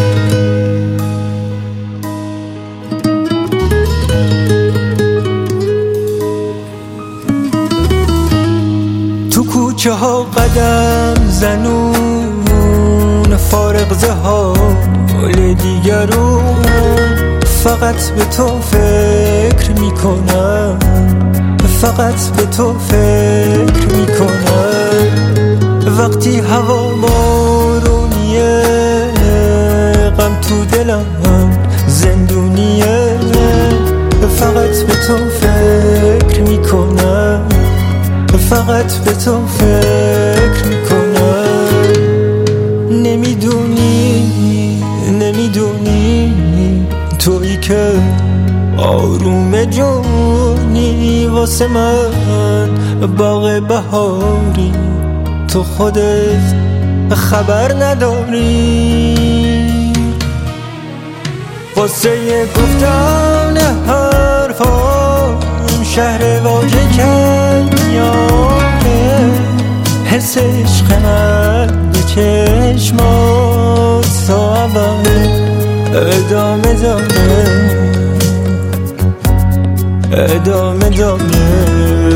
تو کوچه ها قدم زنون فارغ زحال دیگرون، فقط به تو فکر میکنم، فقط به تو فکر میکنم. وقتی هوا بارونیه غم تو دلم زندونیه، فقط به تو فکر میکنم، فقط به تو فکر میکنم. نمیدونی تویی که آروم جونی، واسه من باغ بهاری تو خودت خبر نداری. واسه گفتن حرفام شهر واجه کنیانه، حس عشق من به چشمات صعبه ادامه داره، ادامه داره،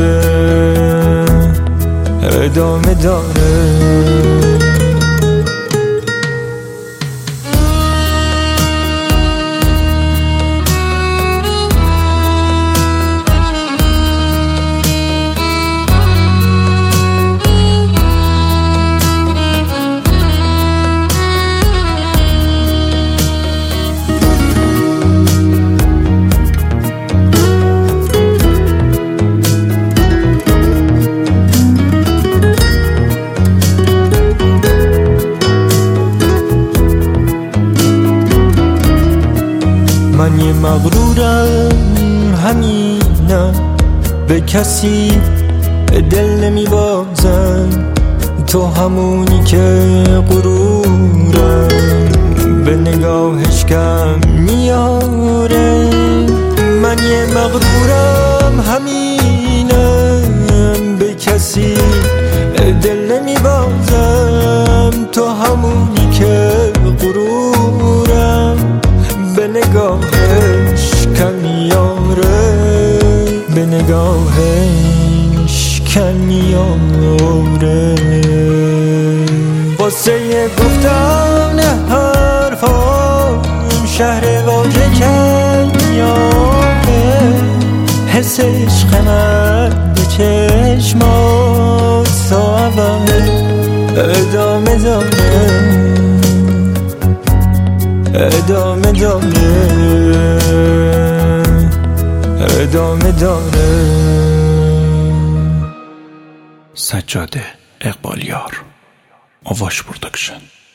ادامه داره. من یه مغرورم همینم، به کسی دل نمیبازم، تو همونی که غرورم به نگاهش کم میاره. من یه مغرورم همینم، به کسی دل نمیبازم، تو همونی که غرورم به نگاهش کم میاره، به نگاهش کم میاره. واسه گفتن حرفام شهر واجه کنیانه، حس عشق من به چشمات صعبه ادامه داره، ادامه داره، ادامه داره. سجاده اقبالیار، آواش پروداکشن.